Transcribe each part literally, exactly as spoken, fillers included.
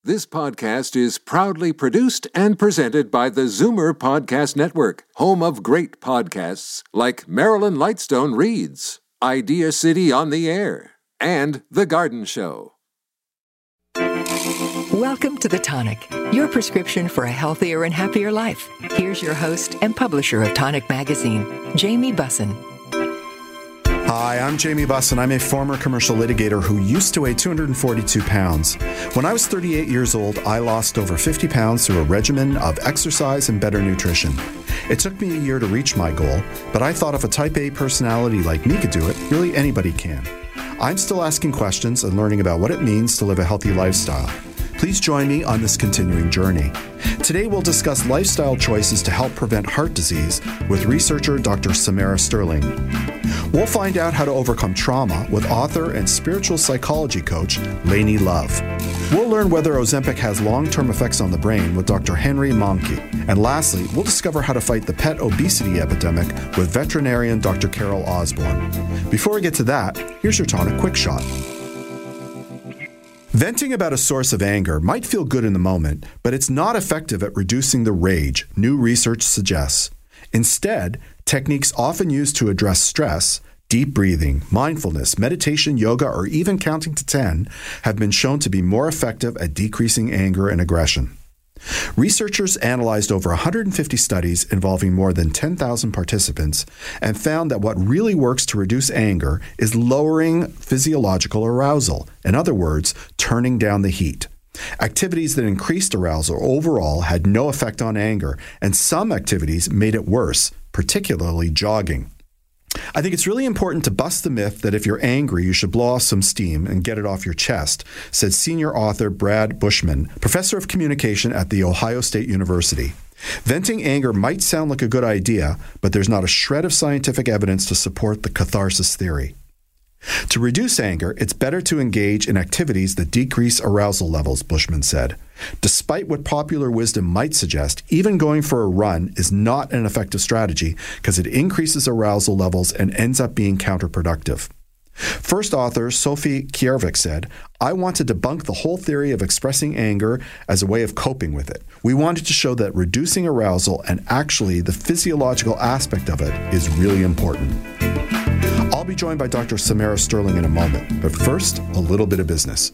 This podcast is proudly produced and presented by the Zoomer Podcast Network, home of great podcasts like Marilyn Lightstone Reads, Idea City on the Air, and The Garden Show. Welcome to The Tonic, your prescription for a healthier and happier life. Here's your host and publisher of Tonic Magazine, Jamie Bussin. Hi, I'm Jamie Bussin. I'm a former commercial litigator who used to weigh two hundred forty-two pounds. When I was thirty-eight years old, I lost over fifty pounds through a regimen of exercise and better nutrition. It took me a year to reach my goal, but I thought if a type A personality like me could do it, really anybody can. I'm still asking questions and learning about what it means to live a healthy lifestyle. Please join me on this continuing journey. Today we'll discuss lifestyle choices to help prevent heart disease with researcher Doctor Samara Sterling. We'll find out how to overcome trauma with author and spiritual psychology coach Lainey Love. We'll learn whether Ozempic has long-term effects on the brain with Doctor Henry Monkey. And lastly, we'll discover how to fight the pet obesity epidemic with veterinarian Doctor Carol Osborne. Before we get to that, here's your Tonic Quick Shot. Venting about a source of anger might feel good in the moment, but it's not effective at reducing the rage, new research suggests. Instead, techniques often used to address stress, deep breathing, mindfulness, meditation, yoga, or even counting to ten, have been shown to be more effective at decreasing anger and aggression. Researchers analyzed over one hundred fifty studies involving more than ten thousand participants and found that what really works to reduce anger is lowering physiological arousal. In other words, turning down the heat. Activities that increased arousal overall had no effect on anger, and some activities made it worse, particularly jogging. I think it's really important to bust the myth that if you're angry, you should blow off some steam and get it off your chest, said senior author Brad Bushman, professor of communication at The Ohio State University. Venting anger might sound like a good idea, but there's not a shred of scientific evidence to support the catharsis theory. To reduce anger, it's better to engage in activities that decrease arousal levels, Bushman said. Despite what popular wisdom might suggest, even going for a run is not an effective strategy because it increases arousal levels and ends up being counterproductive. First author Sophie Kiervik said, "I want to debunk the whole theory of expressing anger as a way of coping with it. We wanted to show that reducing arousal and actually the physiological aspect of it is really important." I'll be joined by Doctor Samara Sterling in a moment, but first, a little bit of business.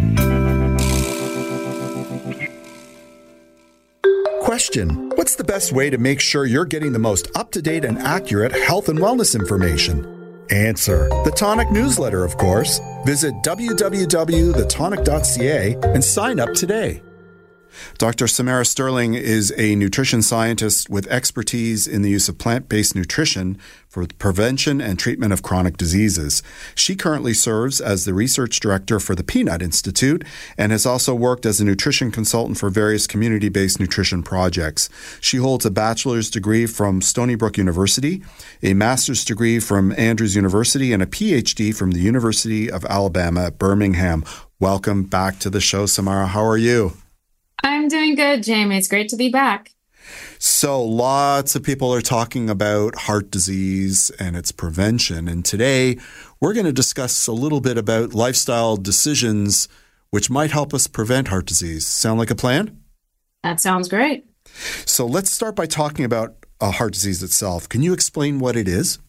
Question: what's the best way to make sure you're getting the most up-to-date and accurate health and wellness information? Answer: the Tonic newsletter, of course. Visit w w w dot the tonic dot c a and sign up today. Doctor Samara Sterling is a nutrition scientist with expertise in the use of plant-based nutrition for the prevention and treatment of chronic diseases. She currently serves as the research director for the Peanut Institute and has also worked as a nutrition consultant for various community-based nutrition projects. She holds a bachelor's degree from Stony Brook University, a master's degree from Andrews University, and a P H D from the University of Alabama at Birmingham. Welcome back to the show, Samara. How are you? I'm doing good, Jamie. It's great to be back. So lots of people are talking about heart disease and its prevention. And today we're going to discuss a little bit about lifestyle decisions which might help us prevent heart disease. Sound like a plan? That sounds great. So let's start by talking about uh, heart disease itself. Can you explain what it is?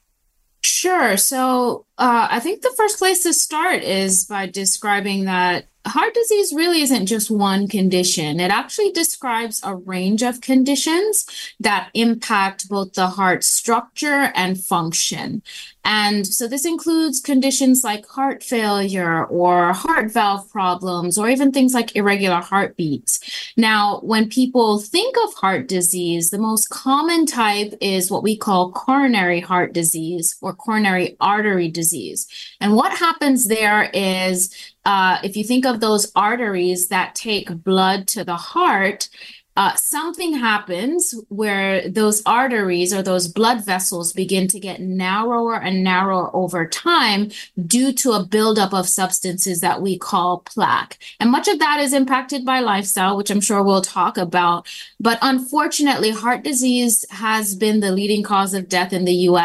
Sure. So uh, I think the first place to start is by describing that heart disease really isn't just one condition. It actually describes a range of conditions that impact both the heart structure and function. And so this includes conditions like heart failure or heart valve problems, or even things like irregular heartbeats. Now, when people think of heart disease, the most common type is what we call coronary heart disease or coronary artery disease. And what happens there is Uh, if you think of those arteries that take blood to the heart, uh, something happens where those arteries or those blood vessels begin to get narrower and narrower over time due to a buildup of substances that we call plaque. And much of that is impacted by lifestyle, which I'm sure we'll talk about. But unfortunately, heart disease has been the leading cause of death in the U S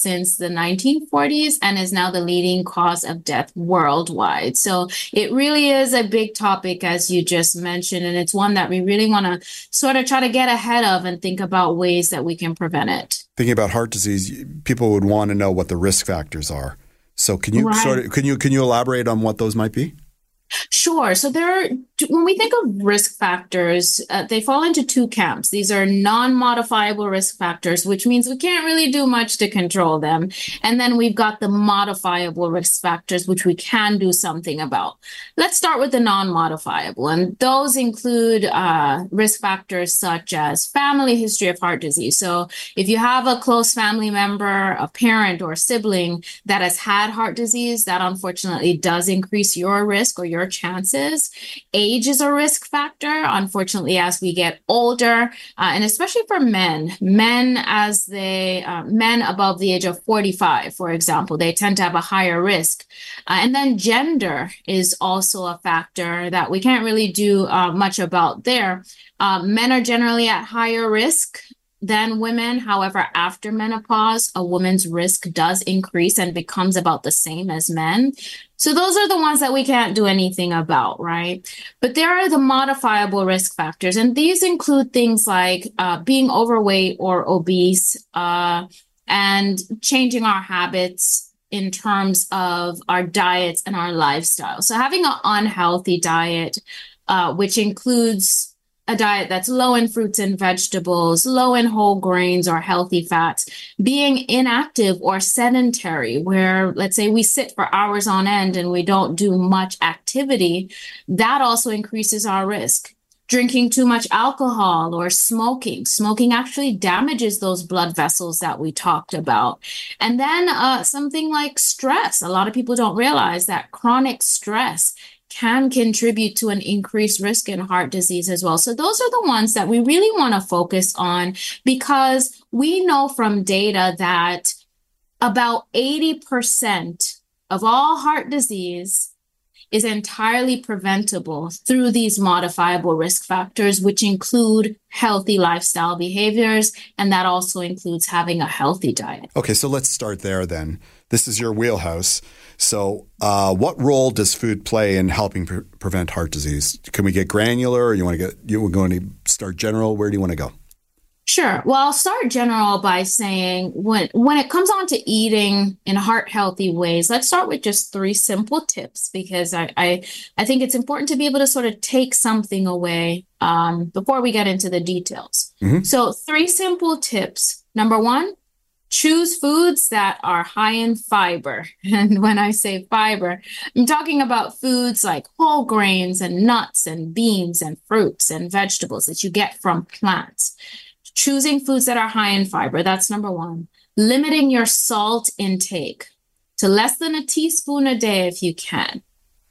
since the nineteen forties and is now the leading cause of death worldwide. So it really is a big topic, as you just mentioned, and it's one that we really want to sort of try to get ahead of and think about ways that we can prevent it. Thinking about heart disease, people would want to know what the risk factors are. So can you Right. sort of can you can you elaborate on what those might be? Sure. So there are, when we think of risk factors, uh, they fall into two camps. These are non-modifiable risk factors, which means we can't really do much to control them. And then we've got the modifiable risk factors, which we can do something about. Let's start with the non-modifiable. And those include uh, risk factors such as family history of heart disease. So if you have a close family member, a parent or sibling that has had heart disease, that unfortunately does increase your risk or your chances. Age is a risk factor, unfortunately, as we get older, uh, and especially for men. Men, as they, uh, men above the age of forty-five, for example, they tend to have a higher risk. Uh, and then gender is also a factor that we can't really do uh, much about there. Uh, men are generally at higher risk than women. However, after menopause, a woman's risk does increase and becomes about the same as men. So those are the ones that we can't do anything about, right? But there are the modifiable risk factors, and these include things like uh, being overweight or obese, uh, and changing our habits in terms of our diets and our lifestyle. So having an unhealthy diet, uh, which includes a diet that's low in fruits and vegetables, low in whole grains or healthy fats, being inactive or sedentary, where let's say we sit for hours on end and we don't do much activity, that also increases our risk. Drinking too much alcohol or smoking. Smoking actually damages those blood vessels that we talked about. And then uh, something like stress. A lot of people don't realize that chronic stress can contribute to an increased risk in heart disease as well. So those are the ones that we really want to focus on, because we know from data that about eighty percent of all heart disease is entirely preventable through these modifiable risk factors, which include healthy lifestyle behaviors, and that also includes having a healthy diet. Okay, so let's start there then. This is your wheelhouse. So uh, what role does food play in helping pre- prevent heart disease? Can we get granular, or you want to get, you were going to start general? Where do you want to go? Sure. Well, I'll start general by saying when when it comes on to eating in heart healthy ways, let's start with just three simple tips, because I I, I think it's important to be able to sort of take something away um, before we get into the details. Mm-hmm. So three simple tips. Number one, choose foods that are high in fiber. And when I say fiber, I'm talking about foods like whole grains and nuts and beans and fruits and vegetables that you get from plants. Choosing foods that are high in fiber, that's number one. Limiting your salt intake to less than a teaspoon a day if you can.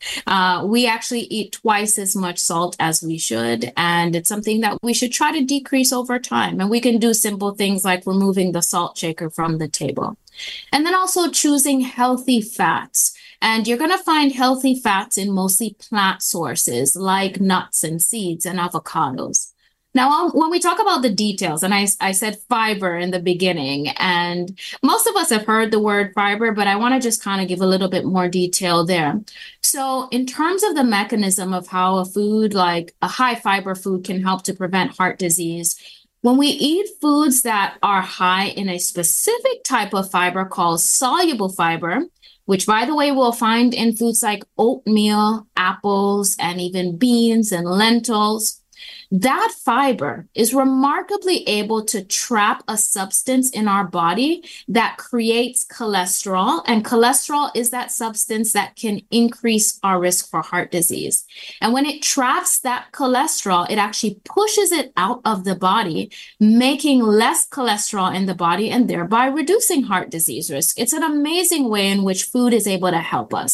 Uh, we actually eat twice as much salt as we should, and it's something that we should try to decrease over time. And we can do simple things like removing the salt shaker from the table. And then also choosing healthy fats. And you're going to find healthy fats in mostly plant sources like nuts and seeds and avocados. Now, when we talk about the details, and I, I said fiber in the beginning, and most of us have heard the word fiber, but I want to just kind of give a little bit more detail there. So in terms of the mechanism of how a food like a high fiber food can help to prevent heart disease, when we eat foods that are high in a specific type of fiber called soluble fiber, which, by the way, we'll find in foods like oatmeal, apples, and even beans and lentils, that fiber is remarkably able to trap a substance in our body that creates cholesterol. And cholesterol is that substance that can increase our risk for heart disease. And when it traps that cholesterol, it actually pushes it out of the body, making less cholesterol in the body and thereby reducing heart disease risk. It's an amazing way in which food is able to help us.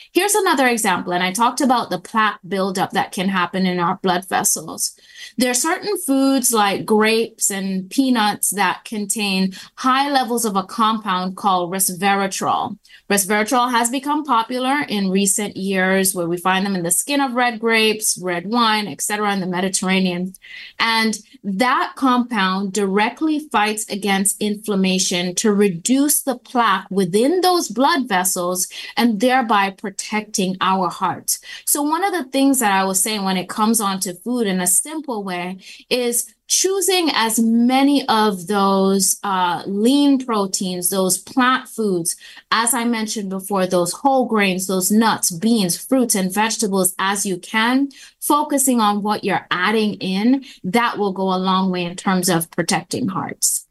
Here's another example, and I talked about the plaque buildup that can happen in our blood vessels. There are certain foods like grapes and peanuts that contain high levels of a compound called resveratrol. Resveratrol has become popular in recent years, where we find them in the skin of red grapes, red wine, et cetera, in the Mediterranean. And that compound directly fights against inflammation to reduce the plaque within those blood vessels and thereby protecting our heart. So one of the things that I was saying when it comes on to food in a simple way is choosing as many of those uh, lean proteins, those plant foods, as I mentioned before, those whole grains, those nuts, beans, fruits, and vegetables as you can, focusing on what you're adding in, that will go a long way in terms of protecting hearts.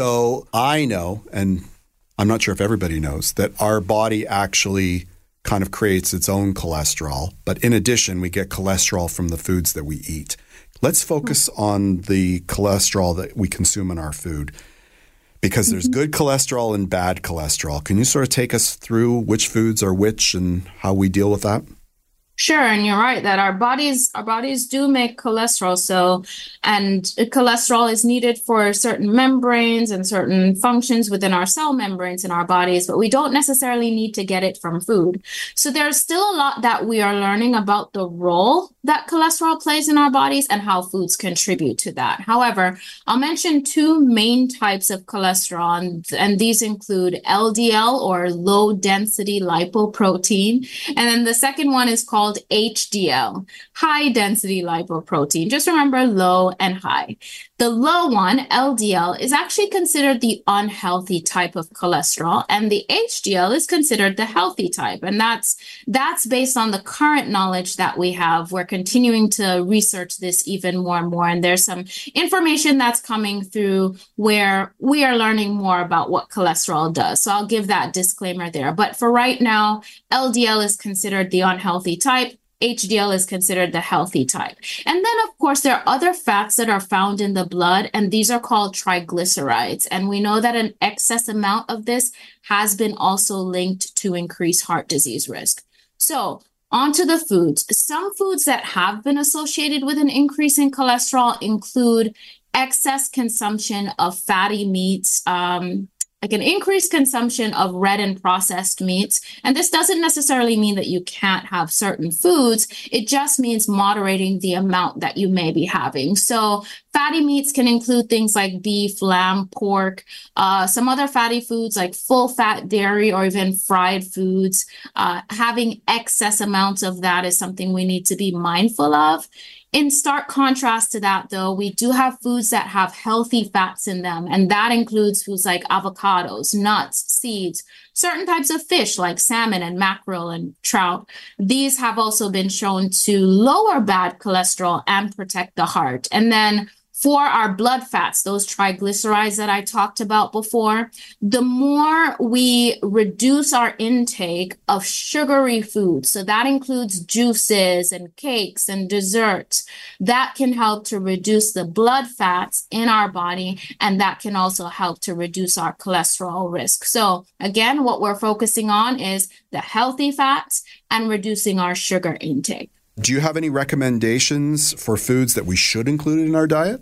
So I know, and I'm not sure if everybody knows, that our body actually kind of creates its own cholesterol. But in addition, we get cholesterol from the foods that we eat. Let's focus on the cholesterol that we consume in our food, because there's good cholesterol and bad cholesterol. Can you sort of take us through which foods are which and how we deal with that? Sure, and you're right that our bodies our bodies do make cholesterol. So, and cholesterol is needed for certain membranes and certain functions within our cell membranes in our bodies, but we don't necessarily need to get it from food. So there's still a lot that we are learning about the role that cholesterol plays in our bodies and how foods contribute to that. However, I'll mention two main types of cholesterol, and, and these include L D L, or low density lipoprotein, and then the second one is called H D L, high density lipoprotein. Just remember low and high. The low one, L D L, is actually considered the unhealthy type of cholesterol, and the H D L is considered the healthy type. And that's that's based on the current knowledge that we have. We're continuing to research this even more and more, and there's some information that's coming through where we are learning more about what cholesterol does. So I'll give that disclaimer there. But for right now, L D L is considered the unhealthy type. H D L is considered the healthy type. And then, of course, there are other fats that are found in the blood, and these are called triglycerides. And we know that an excess amount of this has been also linked to increased heart disease risk. So onto the foods. Some foods that have been associated with an increase in cholesterol include excess consumption of fatty meats, um, like an increased consumption of red and processed meats. And this doesn't necessarily mean that you can't have certain foods. It just means moderating the amount that you may be having. So fatty meats can include things like beef, lamb, pork, uh, some other fatty foods like full fat dairy or even fried foods. Uh, having excess amounts of that is something we need to be mindful of. In stark contrast to that, though, we do have foods that have healthy fats in them, and that includes foods like avocados, nuts, seeds, certain types of fish like salmon and mackerel and trout. These have also been shown to lower bad cholesterol and protect the heart. And then for our blood fats, those triglycerides that I talked about before, the more we reduce our intake of sugary foods, so that includes juices and cakes and desserts, that can help to reduce the blood fats in our body, and that can also help to reduce our cholesterol risk. So again, what we're focusing on is the healthy fats and reducing our sugar intake. Do you have any recommendations for foods that we should include in our diet?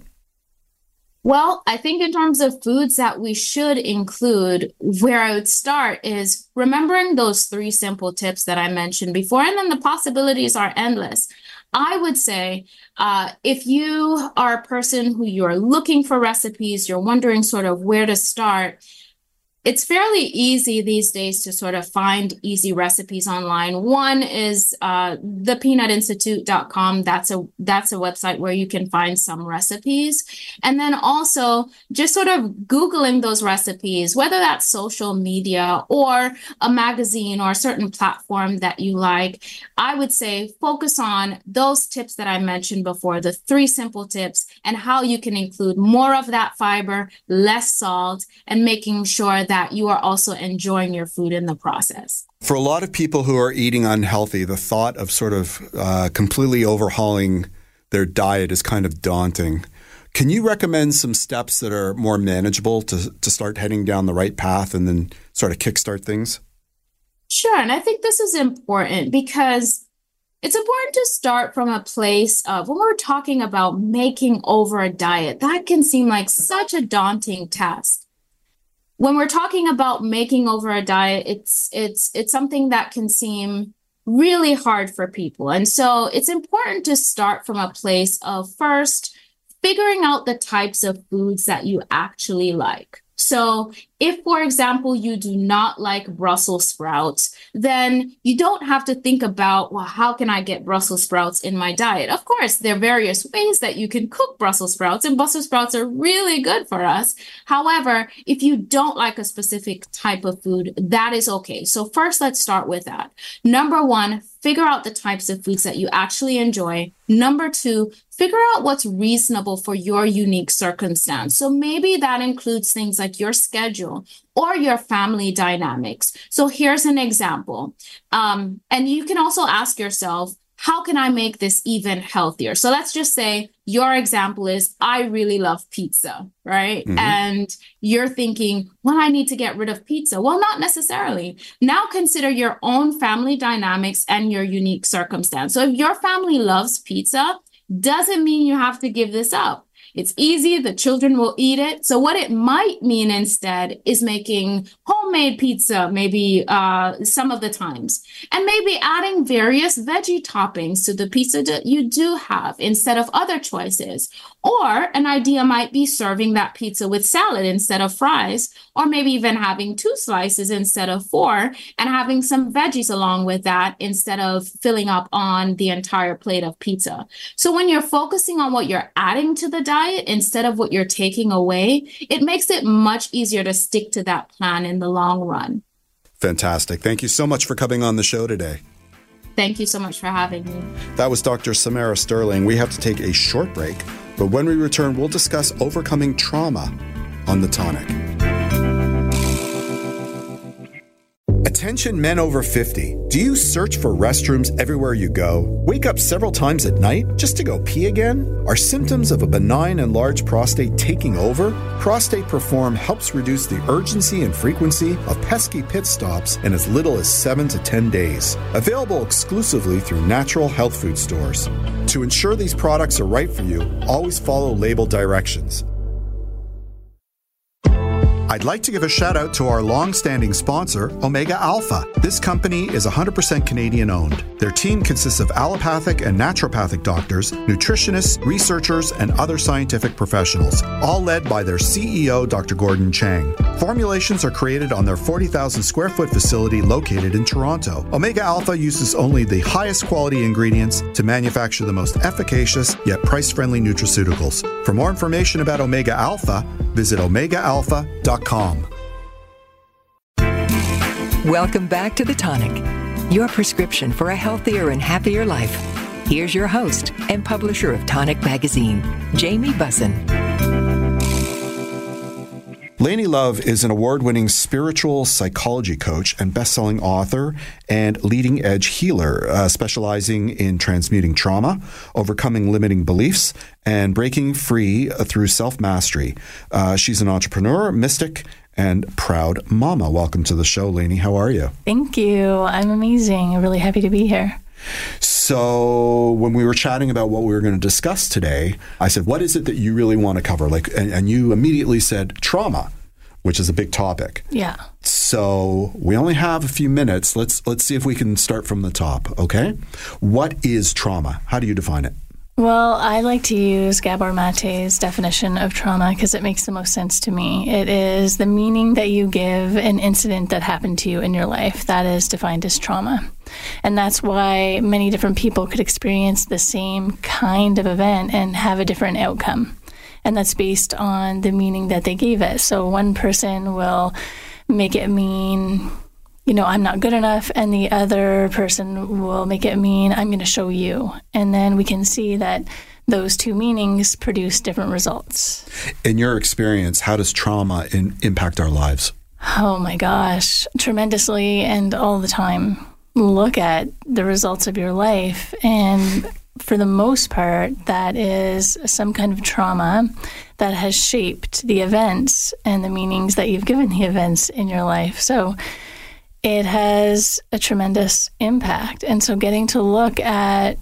Well, I think in terms of foods that we should include, where I would start is remembering those three simple tips that I mentioned before, and then the possibilities are endless. I would say uh, if you are a person who you're looking for recipes, you're wondering sort of where to start, it's fairly easy these days to sort of find easy recipes online. One is uh, the peanut institute dot com. That's a that's a website where you can find some recipes. And then also just sort of Googling those recipes, whether that's social media or a magazine or a certain platform that you like. I would say focus on those tips that I mentioned before, the three simple tips, and how you can include more of that fiber, less salt, and making sure that that you are also enjoying your food in the process. For a lot of people who are eating unhealthy, the thought of sort of uh, completely overhauling their diet is kind of daunting. Can you recommend some steps that are more manageable to, to start heading down the right path and then sort of kickstart things? Sure. And I think this is important because it's important to start from a place of when we're talking about making over a diet, that can seem like such a daunting task. When we're talking about making over a diet, it's it's it's something that can seem really hard for people. And so it's important to start from a place of first figuring out the types of foods that you actually like. So if, for example, you do not like Brussels sprouts, then you don't have to think about, well, how can I get Brussels sprouts in my diet? Of course, there are various ways that you can cook Brussels sprouts, and Brussels sprouts are really good for us. However, if you don't like a specific type of food, that is okay. So first, let's start with that. Number one, figure out the types of foods that you actually enjoy. Number two, figure out what's reasonable for your unique circumstance. So maybe that includes things like your schedule or your family dynamics. So here's an example. Um, and you can also ask yourself, how can I make this even healthier? So let's just say your example is, I really love pizza, right? Mm-hmm. And you're thinking, well, I need to get rid of pizza. Well, not necessarily. Now consider your own family dynamics and your unique circumstance. So if your family loves pizza, doesn't mean you have to give this up. It's easy. The children will eat it. So what it might mean instead is making homemade pizza, maybe uh, some of the times, and maybe adding various veggie toppings to the pizza that you do have instead of other choices. Or an idea might be serving that pizza with salad instead of fries, or maybe even having two slices instead of four and having some veggies along with that instead of filling up on the entire plate of pizza. So when you're focusing on what you're adding to the diet instead of what you're taking away, it makes it much easier to stick to that plan in the long run. Fantastic. Thank you so much for coming on the show today. Thank you so much for having me. That was Doctor Samara Sterling. We have to take a short break, but when we return, we'll discuss overcoming trauma on The Tonic. Attention men over fifty. Do you search for restrooms everywhere you go? Wake up several times at night just to go pee again? Are symptoms of a benign and large prostate taking over? Prostate Perform helps reduce the urgency and frequency of pesky pit stops in as little as seven to ten days. Available exclusively through natural health food stores. To ensure these products are right for you, always follow label directions. I'd like to give a shout out to our long-standing sponsor, Omega Alpha. This company is one hundred percent Canadian-owned. Their team consists of allopathic and naturopathic doctors, nutritionists, researchers, and other scientific professionals, all led by their C E O, Doctor Gordon Chang. Formulations are created on their forty thousand square foot facility located in Toronto. Omega Alpha uses only the highest quality ingredients to manufacture the most efficacious yet price-friendly nutraceuticals. For more information about Omega Alpha, visit omega alpha dot com. Welcome back to The Tonic, your prescription for a healthier and happier life. Here's your host and publisher of Tonic Magazine, Jamie Bussin. Lainey Love is an award-winning spiritual psychology coach and best-selling author and leading-edge healer, uh, specializing in transmuting trauma, overcoming limiting beliefs, and breaking free through self-mastery. Uh, she's an entrepreneur, mystic, and proud mama. Welcome to the show, Lainey. How are you? Thank you. I'm amazing. I'm really happy to be here. So when we were chatting about what we were going to discuss today, I said, what is it that you really want to cover? Like, and, and you immediately said trauma, which is a big topic. Yeah. So we only have a few minutes. Let's let's see if we can start from the top, okay? What is trauma? How do you define it? Well, I like to use Gabor Mate's definition of trauma because it makes the most sense to me. It is the meaning that you give an incident that happened to you in your life. That is defined as trauma. And that's why many different people could experience the same kind of event and have a different outcome. And that's based on the meaning that they gave it. So one person will make it mean, you know, I'm not good enough, and the other person will make it mean, I'm going to show you. And then we can see that those two meanings produce different results. In your experience, how does trauma in, impact our lives? Oh my gosh, tremendously and all the time. Look at the results of your life, and for the most part, that is some kind of trauma that has shaped the events and the meanings that you've given the events in your life. So it has a tremendous impact. And so getting to look at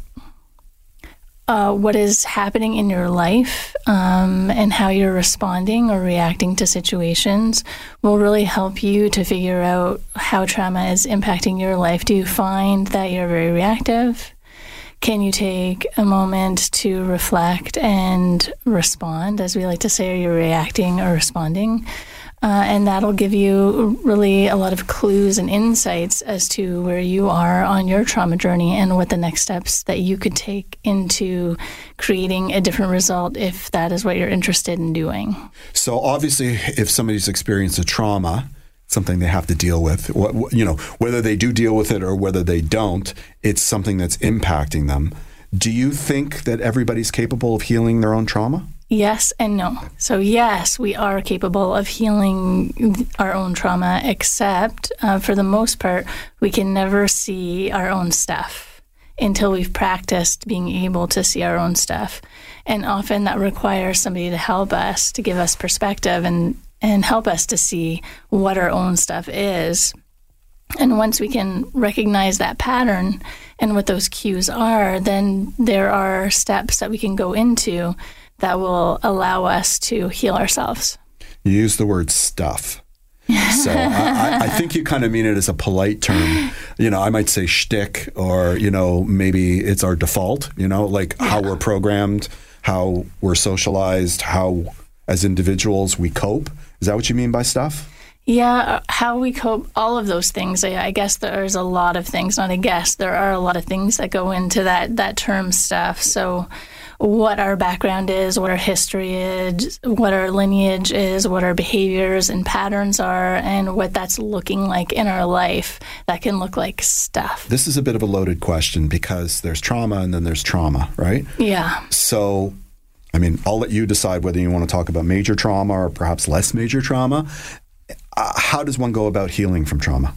uh, what is happening in your life um, and how you're responding or reacting to situations will really help you to figure out how trauma is impacting your life. Do you find that you're very reactive? Can you take a moment to reflect and respond? As we like to say, are you reacting or responding? Uh, and that'll give you really a lot of clues and insights as to where you are on your trauma journey and what the next steps that you could take into creating a different result if that is what you're interested in doing. So obviously, if somebody's experienced a trauma, something they have to deal with, you know, whether they do deal with it or whether they don't, it's something that's impacting them. Do you think that everybody's capable of healing their own trauma? Yes and no. So yes, we are capable of healing our own trauma, except uh, for the most part, we can never see our own stuff until we've practiced being able to see our own stuff. And often that requires somebody to help us, to give us perspective and, and help us to see what our own stuff is. And once we can recognize that pattern and what those cues are, then there are steps that we can go into that will allow us to heal ourselves. You use the word stuff. So I, I think you kind of mean it as a polite term. You know, I might say shtick, or, you know, maybe it's our default, you know, like yeah. how we're programmed, how we're socialized, how as individuals we cope. Is that what you mean by stuff? Yeah, how we cope, all of those things. I, I guess there's a lot of things, not I guess, there are a lot of things that go into that, that term stuff. So what our background is, what our history is, what our lineage is, what our behaviors and patterns are, and what that's looking like in our life. That can look like stuff. This is a bit of a loaded question because there's trauma and then there's trauma, right? Yeah. So, I mean, I'll let you decide whether you want to talk about major trauma or perhaps less major trauma. Uh, how does one go about healing from trauma?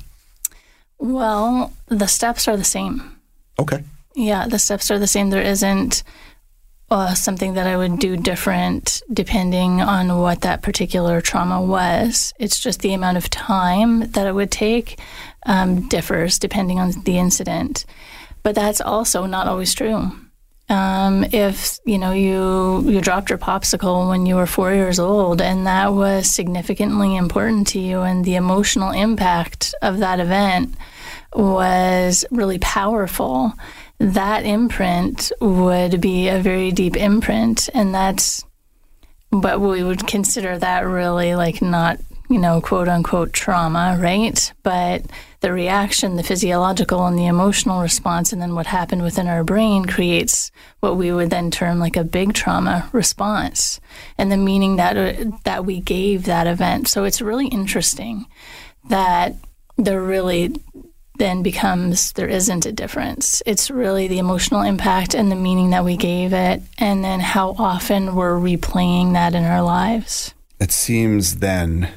Well, the steps are the same. Okay. Yeah, the steps are the same. There isn't Uh, something that I would do different depending on what that particular trauma was. It's just the amount of time that it would take um, differs depending on the incident. But that's also not always true. Um, if, you know, you, you dropped your popsicle when you were four years old and that was significantly important to you and the emotional impact of that event was really powerful, that imprint would be a very deep imprint. And that's what we would consider that really like not, you know, quote unquote trauma, right? But the reaction, the physiological and the emotional response, and then what happened within our brain creates what we would then term like a big trauma response and the meaning that, uh, that we gave that event. So it's really interesting that there really then becomes there isn't a difference. It's really the emotional impact and the meaning that we gave it, and then how often we're replaying that in our lives. It seems then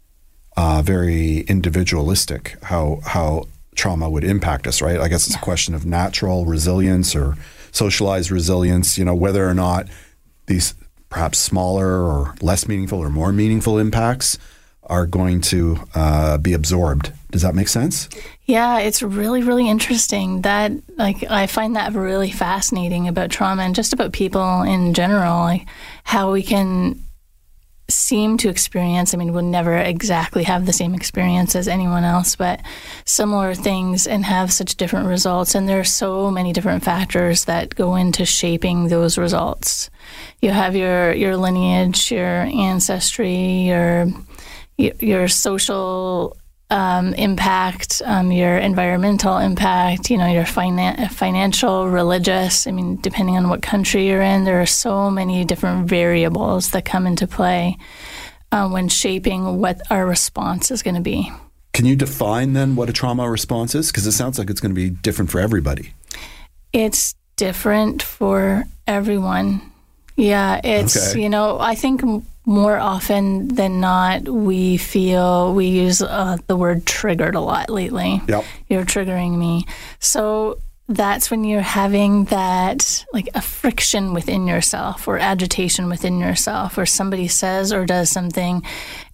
uh, very individualistic how how trauma would impact us, right? I guess it's yeah. a question of natural resilience or socialized resilience, you know, whether or not these perhaps smaller or less meaningful or more meaningful impacts are going to uh, be absorbed. Does that make sense? Yeah, it's really, really interesting. That, like, I find that really fascinating about trauma and just about people in general, like how we can seem to experience, I mean, we'll never exactly have the same experience as anyone else, but similar things and have such different results. And there are so many different factors that go into shaping those results. You have your, your lineage, your ancestry, your your social um, impact, um, your environmental impact, you know, your finan- financial, religious. I mean, depending on what country you're in, there are so many different variables that come into play uh, when shaping what our response is going to be. Can you define then what a trauma response is? Because it sounds like it's going to be different for everybody. It's different for everyone. Yeah, it's, okay. you know, I think more often than not, we feel we use uh, the word triggered a lot lately. Yep. You're triggering me. So that's when you're having that, like a friction within yourself or agitation within yourself, or somebody says or does something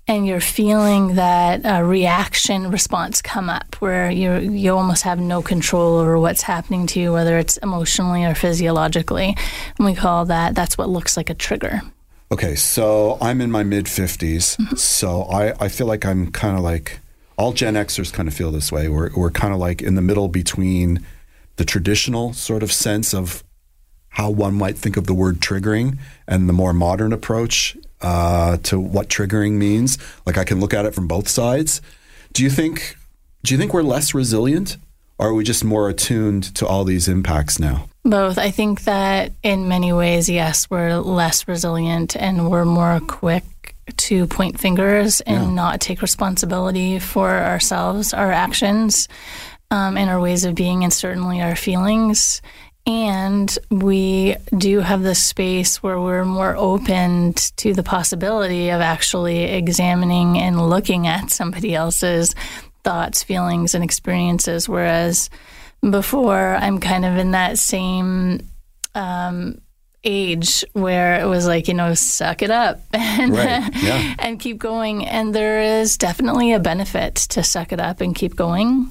and you're feeling that uh, reaction response come up where you you almost have no control over what's happening to you, whether it's emotionally or physiologically. And we call that, that's what looks like a trigger. Okay, so I'm in my mid-fifties, mm-hmm. so I, I feel like I'm kind of like, all Gen Xers kind of feel this way. We're, we're kind of like in the middle between the traditional sort of sense of how one might think of the word triggering and the more modern approach uh, to what triggering means. Like I can look at it from both sides. Do you think do you think we're less resilient, or are we just more attuned to all these impacts now? Both. I think that in many ways, yes, we're less resilient and we're more quick to point fingers and yeah. not take responsibility for ourselves, our actions, um, and our ways of being, and certainly our feelings. And we do have this space where we're more open to the possibility of actually examining and looking at somebody else's thoughts, feelings, and experiences. Whereas before, I'm kind of in that same um, age where it was like, you know, suck it up and, right. yeah. and keep going. And there is definitely a benefit to suck it up and keep going.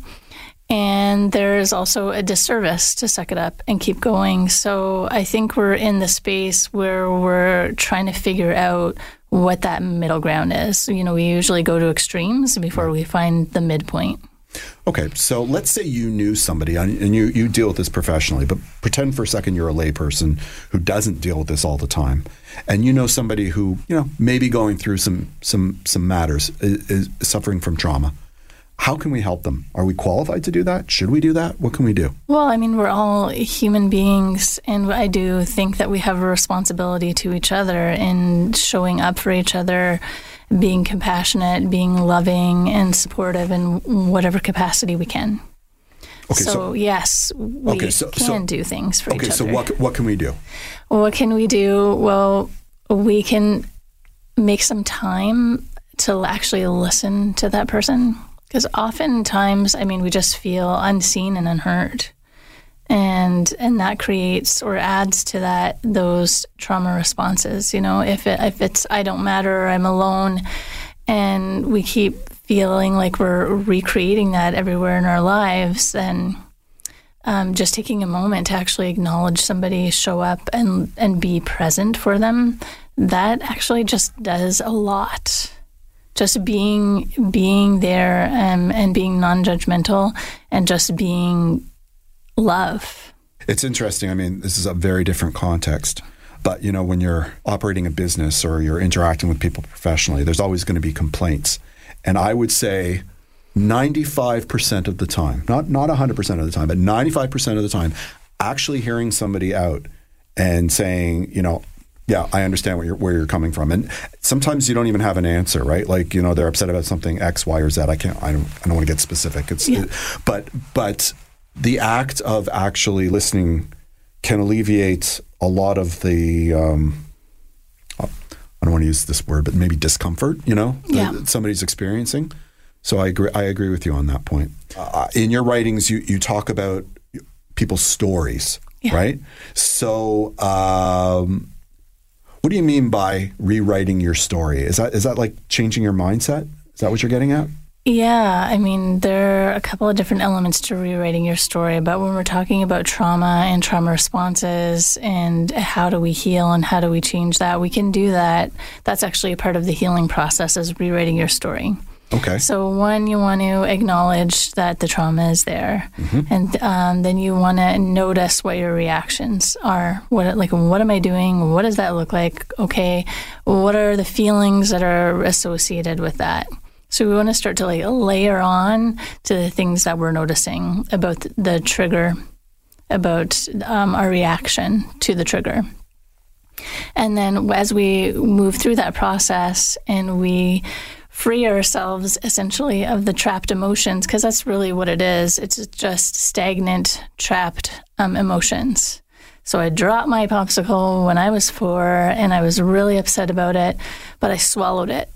And there's also a disservice to suck it up and keep going. So I think we're in the space where we're trying to figure out what that middle ground is. You know, we usually go to extremes before we find the midpoint. Okay, so let's say you knew somebody, and you, you deal with this professionally, but pretend for a second you're a layperson who doesn't deal with this all the time. And you know somebody who, you know, may be going through some some some matters, is, is suffering from trauma. How can we help them? Are we qualified to do that? Should we do that? What can we do? Well, I mean, we're all human beings, and I do think that we have a responsibility to each other in showing up for each other, being compassionate, being loving and supportive in whatever capacity we can. Okay, so, so yes, we okay, so, can so, do things for okay, each other. Okay, so what what can we do? What can we do? Well, we can make some time to actually listen to that person. Because oftentimes, I mean, we just feel unseen and unheard. And and that creates or adds to that those trauma responses. You know, if it, if it's I don't matter, I'm alone, and we keep feeling like we're recreating that everywhere in our lives, then um, just taking a moment to actually acknowledge somebody, show up and, and be present for them, that actually just does a lot. Just being being there um, and being non-judgmental and just being love. It's interesting. I mean, this is a very different context. But, you know, when you're operating a business or you're interacting with people professionally, there's always going to be complaints. And I would say ninety-five percent of the time, not, not one hundred percent of the time, but ninety-five percent of the time, actually hearing somebody out and saying, you know, yeah, I understand where you're, where you're coming from. And sometimes you don't even have an answer, right? Like, you know, they're upset about something X, Y, or Z. I can't, I don't, I don't want to get specific. It's, yeah. it, but, but the act of actually listening can alleviate a lot of the, um, I don't want to use this word, but maybe discomfort, you know, yeah. that somebody's experiencing. So I agree, I agree with you on that point. Uh, in your writings, you, you talk about people's stories, yeah. right? So, um, what do you mean by rewriting your story? Is that is that like changing your mindset? Is that what you're getting at? Yeah, I mean, there are a couple of different elements to rewriting your story, but when we're talking about trauma and trauma responses and how do we heal and how do we change that, we can do that. That's actually a part of the healing process, is rewriting your story. Okay. So one, you want to acknowledge that the trauma is there, mm-hmm. and um, then you want to notice what your reactions are. What like what am I doing? What does that look like? Okay, what are the feelings that are associated with that? So we want to start to like layer on to the things that we're noticing about the trigger, about um, our reaction to the trigger. And then as we move through that process and we free ourselves essentially of the trapped emotions, because that's really what it is. It's just stagnant, trapped um, emotions. So I dropped my popsicle when I was four and I was really upset about it, but I swallowed it.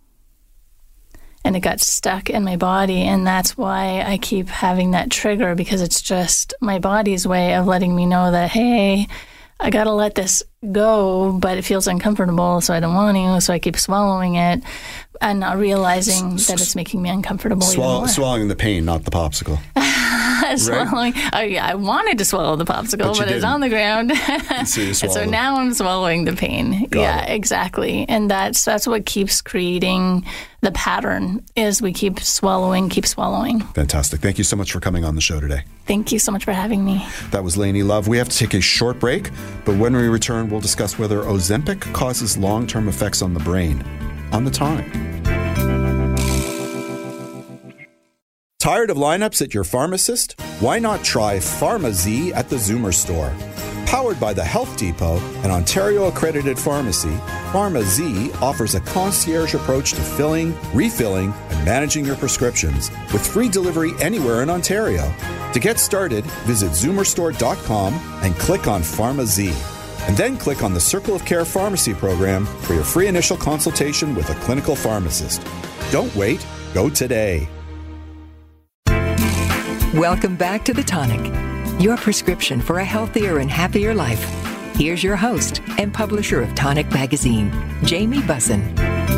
And it got stuck in my body, and that's why I keep having that trigger, because it's just my body's way of letting me know that, hey, I got to let this go, but it feels uncomfortable, so I don't want to, so I keep swallowing it and not realizing S- that it's making me uncomfortable swallow, even more. Swallowing the pain, not the popsicle. swallowing. Right? I, I wanted to swallow the popsicle, but, but it's on the ground. So, you and so them. now I'm swallowing the pain. Got yeah, it. exactly. And that's that's what keeps creating the pattern, is we keep swallowing, keep swallowing. Fantastic. Thank you so much for coming on the show today. Thank you so much for having me. That was Lainey Love. We have to take a short break, but when we return, we'll discuss whether Ozempic causes long-term effects on the brain. On The Tonic. Tired of lineups at your pharmacist? Why not try PharmaZ at the Zoomer store? Powered by the Health Depot, an Ontario-accredited pharmacy, PharmaZ offers a concierge approach to filling, refilling, and managing your prescriptions with free delivery anywhere in Ontario. To get started, visit zoomer store dot com and click on PharmaZ. And then click on the Circle of Care Pharmacy program for your free initial consultation with a clinical pharmacist. Don't wait. Go today. Welcome back to The Tonic, your prescription for a healthier and happier life. Here's your host and publisher of Tonic Magazine, Jamie Bussin.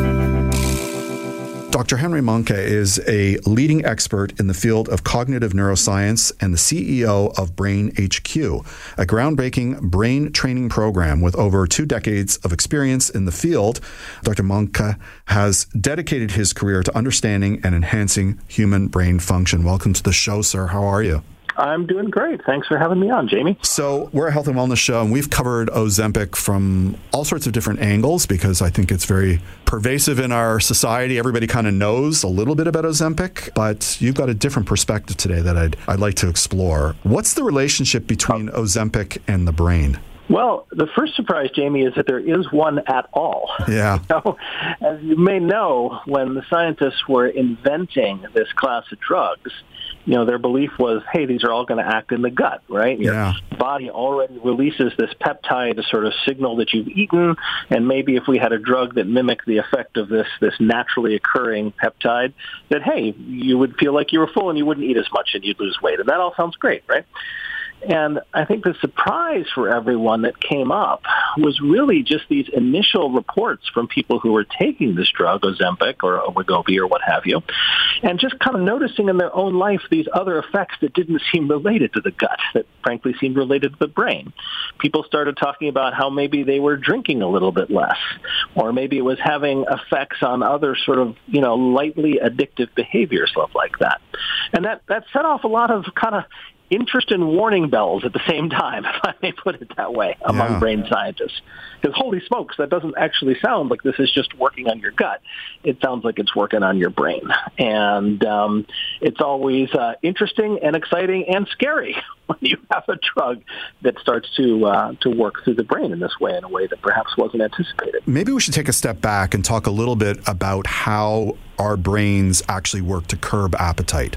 Doctor Henry Monka is a leading expert in the field of cognitive neuroscience and the C E O of Brain H Q, a groundbreaking brain training program with over two decades of experience in the field. Doctor Monka has dedicated his career to understanding and enhancing human brain function. Welcome to the show, sir. How are you? I'm doing great. Thanks for having me on, Jamie. So we're a health and wellness show, and we've covered Ozempic from all sorts of different angles because I think it's very pervasive in our society. Everybody kind of knows a little bit about Ozempic, but you've got a different perspective today that I'd, I'd like to explore. What's the relationship between Ozempic and the brain? Well, the first surprise, Jamie, is that there is one at all. Yeah. You know, as you may know, when the scientists were inventing this class of drugs, you know, their belief was, hey, these are all going to act in the gut, right? Your yeah. body already releases this peptide to sort of signal that you've eaten, and maybe if we had a drug that mimicked the effect of this this naturally occurring peptide, that, hey, you would feel like you were full and you wouldn't eat as much and you'd lose weight. And that all sounds great, right? And I think the surprise for everyone that came up was really just these initial reports from people who were taking this drug, Ozempic or Wegovy or what have you, and just kind of noticing in their own life these other effects that didn't seem related to the gut, that frankly seemed related to the brain. People started talking about how maybe they were drinking a little bit less, or maybe it was having effects on other sort of, you know, lightly addictive behaviors, stuff like that. And that, that set off a lot of kind of interest and warning bells at the same time, if I may put it that way, among yeah. brain scientists. Because holy smokes, that doesn't actually sound like this is just working on your gut. It sounds like it's working on your brain. And um, it's always uh, interesting and exciting and scary when you have a drug that starts to uh, to work through the brain in this way, in a way that perhaps wasn't anticipated. Maybe we should take a step back and talk a little bit about how our brains actually work to curb appetite.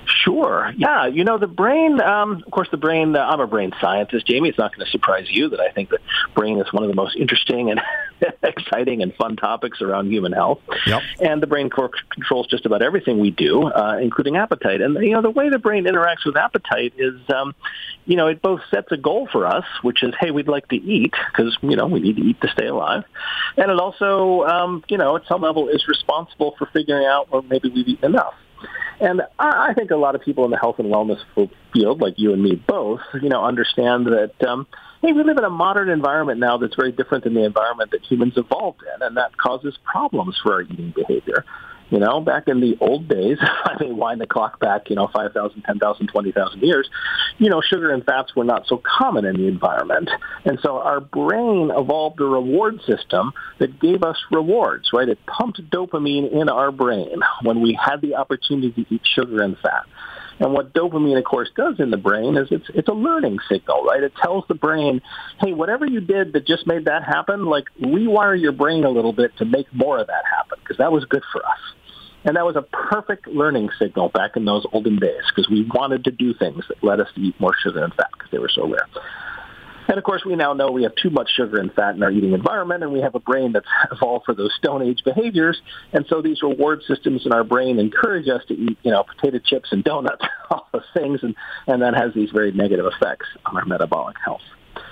Sure. Yeah. You know, the brain, um, of course, the brain, uh, I'm a brain scientist, Jamie. It's not going to surprise you that I think the brain is one of the most interesting and exciting and fun topics around human health. Yep. And the brain co- controls just about everything we do, uh, including appetite. And, you know, the way the brain interacts with appetite is, um, you know, it both sets a goal for us, which is, hey, we'd like to eat because, you know, we need to eat to stay alive. And it also, um, you know, at some level is responsible for figuring out, well, maybe we've eaten enough. And I think a lot of people in the health and wellness field, like you and me both, you know, understand that, um, hey, we live in a modern environment now that's very different than the environment that humans evolved in, and that causes problems for our eating behavior. You know, back in the old days, I mean, wind the clock back, you know, five thousand, ten thousand, twenty thousand years, you know, sugar and fats were not so common in the environment. And so our brain evolved a reward system that gave us rewards, right? It pumped dopamine in our brain when we had the opportunity to eat sugar and fat. And what dopamine, of course, does in the brain is it's it's a learning signal, right? It tells the brain, hey, whatever you did that just made that happen, like rewire your brain a little bit to make more of that happen because that was good for us. And that was a perfect learning signal back in those olden days because we wanted to do things that led us to eat more sugar and fat because they were so rare. And, of course, we now know we have too much sugar and fat in our eating environment, and we have a brain that's evolved for those Stone Age behaviors. And so these reward systems in our brain encourage us to eat, you know, potato chips and donuts, all those things, and, and that has these very negative effects on our metabolic health.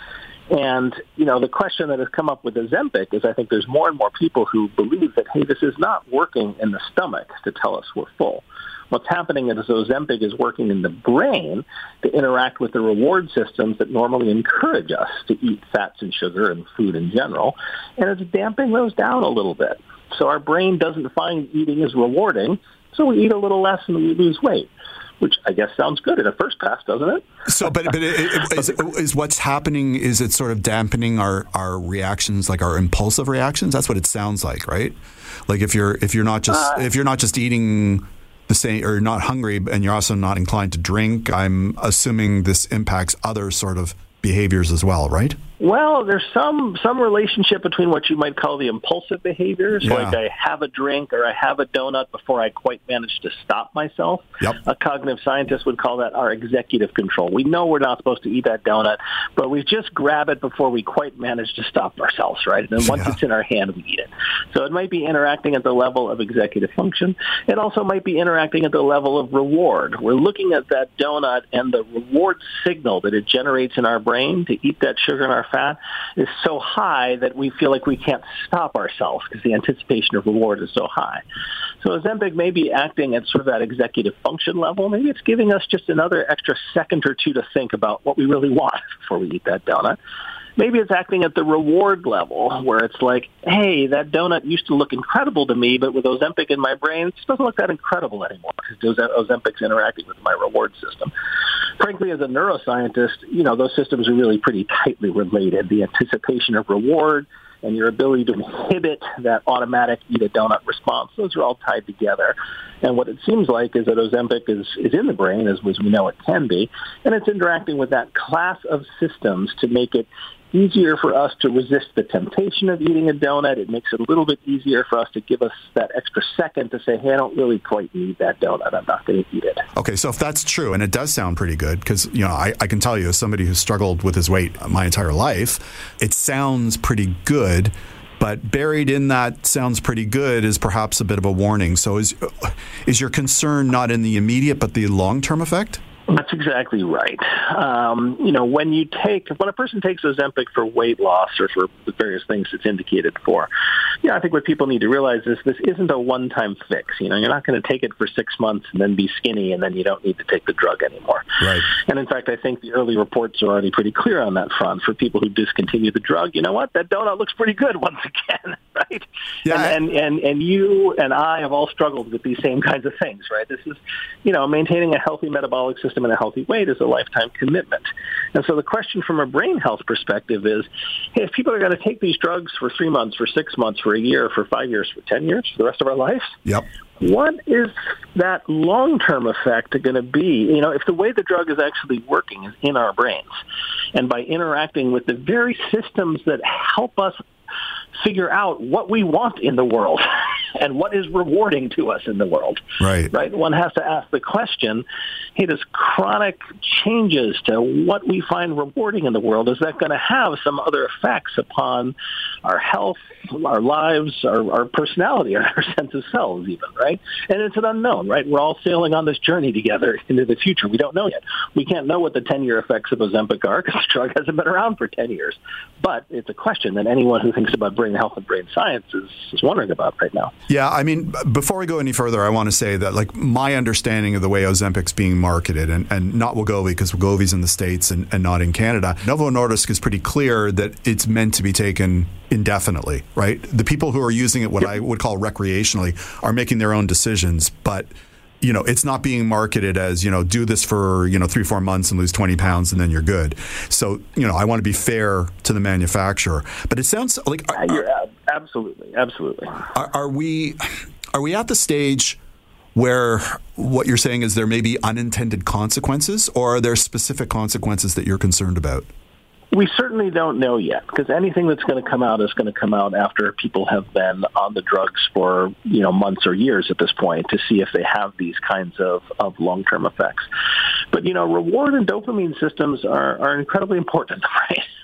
And, you know, the question that has come up with Ozempic is I think there's more and more people who believe that, hey, this is not working in the stomach to tell us we're full. What's happening is Ozempic is working in the brain to interact with the reward systems that normally encourage us to eat fats and sugar and food in general, and it's damping those down a little bit. So our brain doesn't find eating as rewarding, so we eat a little less and we lose weight, which I guess sounds good at a first pass, doesn't it? So, but, but it, it, is, is what's happening, is it sort of dampening our, our reactions, like our impulsive reactions? That's what it sounds like, right? Like if you're if you're not just uh, if you're not just eating the same, or not hungry, and you're also not inclined to drink, I'm assuming this impacts other sort of behaviors as well, right? Well, there's some some relationship between what you might call the impulsive behaviors, yeah. like I have a drink or I have a donut before I quite manage to stop myself. Yep. A cognitive scientist would call that our executive control. We know we're not supposed to eat that donut, but we just grab it before we quite manage to stop ourselves, right? And then once yeah. it's in our hand, we eat it. So it might be interacting at the level of executive function. It also might be interacting at the level of reward. We're looking at that donut, and the reward signal that it generates in our brain to eat that sugar in our fat is so high that we feel like we can't stop ourselves because the anticipation of reward is so high. So Ozempic may be acting at sort of that executive function level. Maybe it's giving us just another extra second or two to think about what we really want before we eat that donut. Maybe it's acting at the reward level where it's like, hey, that donut used to look incredible to me, but with Ozempic in my brain, it doesn't look that incredible anymore because Ozempic's interacting with my reward system. Frankly, as a neuroscientist, you know, those systems are really pretty tightly related. The anticipation of reward and your ability to inhibit that automatic eat a donut response, those are all tied together. And what it seems like is that Ozempic is, is in the brain, as, as we know it can be, and it's interacting with that class of systems to make it easier for us to resist the temptation of eating a donut. It makes it a little bit easier for us to give us that extra second to say, hey, I don't really quite need that donut. I'm not going to eat it. Okay, so if that's true, and it does sound pretty good, because you know, I, I can tell you as somebody who's struggled with his weight my entire life, it sounds pretty good. But buried in that sounds pretty good is perhaps a bit of a warning. So is is your concern not in the immediate but the long-term effect? That's exactly right. Um, you know, when you take, when a person takes Ozempic for weight loss or for the various things it's indicated for, you know, I think what people need to realize is this isn't a one-time fix. You know, you're not going to take it for six months and then be skinny and then you don't need to take the drug anymore. Right. And in fact, I think the early reports are already pretty clear on that front. For people who discontinue the drug, you know what? That donut looks pretty good once again, right? Yeah. And, and, and, and you and I have all struggled with these same kinds of things, right? This is, you know, maintaining a healthy metabolic system and a healthy weight is a lifetime commitment. And so the question from a brain health perspective is, hey, if people are going to take these drugs for three months, for six months, for a year, for five years, for ten years, for the rest of our lives, yep. what is that long-term effect going to be? You know, if the way the drug is actually working is in our brains and by interacting with the very systems that help us figure out what we want in the world and what is rewarding to us in the world. Right. Right. One has to ask the question, hey, does chronic changes to what we find rewarding in the world, is that going to have some other effects upon our health, our lives, our, our personality, or our sense of selves even, right? And it's an unknown, right? We're all sailing on this journey together into the future. We don't know yet. We can't know what the ten-year effects of Ozempic are because the drug hasn't been around for ten years. But it's a question that anyone who thinks about brain health and brain science is, is wondering about right now. Yeah, I mean, before we go any further, I want to say that, like, my understanding of the way Ozempic's being marketed, and, and not Wegovy, because Wegovy's in the States and, and not in Canada, Novo Nordisk is pretty clear that it's meant to be taken indefinitely, right? The people who are using it, what yep. I would call recreationally, are making their own decisions, but you know, it's not being marketed as, you know, do this for, you know, three, four months and lose twenty pounds and then you're good. So, you know, I want to be fair to the manufacturer. But it sounds like... Are, you're, absolutely, absolutely. Are, are we are we at the stage where what you're saying is there may be unintended consequences, or are there specific consequences that you're concerned about? We certainly don't know yet, because anything that's going to come out is going to come out after people have been on the drugs for, you know, months or years at this point to see if they have these kinds of, of long-term effects. But, you know, reward and dopamine systems are, are incredibly important, right?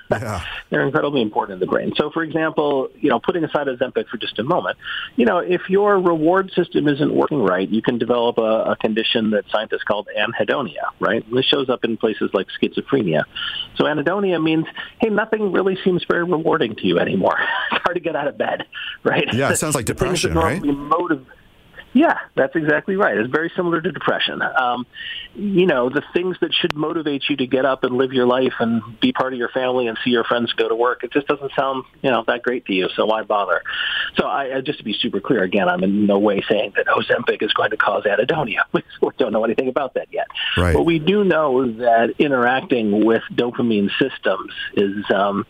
Yeah. They're incredibly important in the brain. So, for example, you know, putting aside Ozempic for just a moment, you know, if your reward system isn't working right, you can develop a, a condition that scientists call anhedonia, right? And this shows up in places like schizophrenia. So anhedonia means, hey, nothing really seems very rewarding to you anymore. It's hard to get out of bed, right? Yeah, it sounds like depression, right? Motiv- Yeah, that's exactly right. It's very similar to depression. Um, you know, the things that should motivate you to get up and live your life and be part of your family and see your friends go to work, it just doesn't sound, you know, that great to you, so why bother? So I, I just to be super clear, again, I'm in no way saying that Ozempic is going to cause anhedonia. We don't know anything about that yet. Right. But we do know that interacting with dopamine systems is... Um,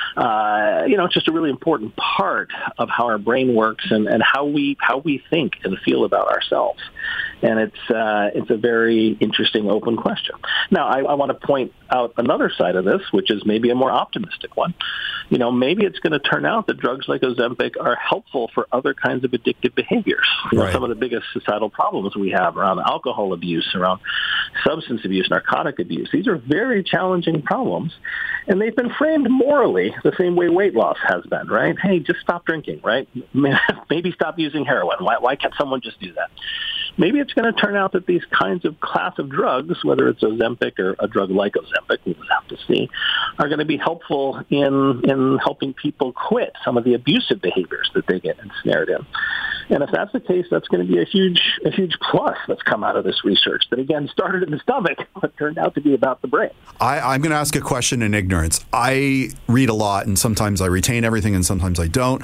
Uh, you know, it's just a really important part of how our brain works and, and how we how we think and feel about ourselves. And it's uh, it's a very interesting open question. Now, I, I want to point out another side of this, which is maybe a more optimistic one. You know, maybe it's going to turn out that drugs like Ozempic are helpful for other kinds of addictive behaviors. You know, right. Some of the biggest societal problems we have around alcohol abuse, around substance abuse, narcotic abuse, these are very challenging problems. And they've been framed morally the same way weight loss has been, right? Hey, just stop drinking, right? Maybe stop using heroin. Why, why can't someone just do that? Maybe it's going to turn out that these kinds of class of drugs, whether it's Ozempic or a drug like Ozempic, we'll have to see, are going to be helpful in in helping people quit some of the abusive behaviors that they get ensnared in. And if that's the case, that's going to be a huge a huge plus that's come out of this research that, again, started in the stomach but turned out to be about the brain. I, I'm going to ask a question in ignorance. I read a lot, and sometimes I retain everything, and sometimes I don't.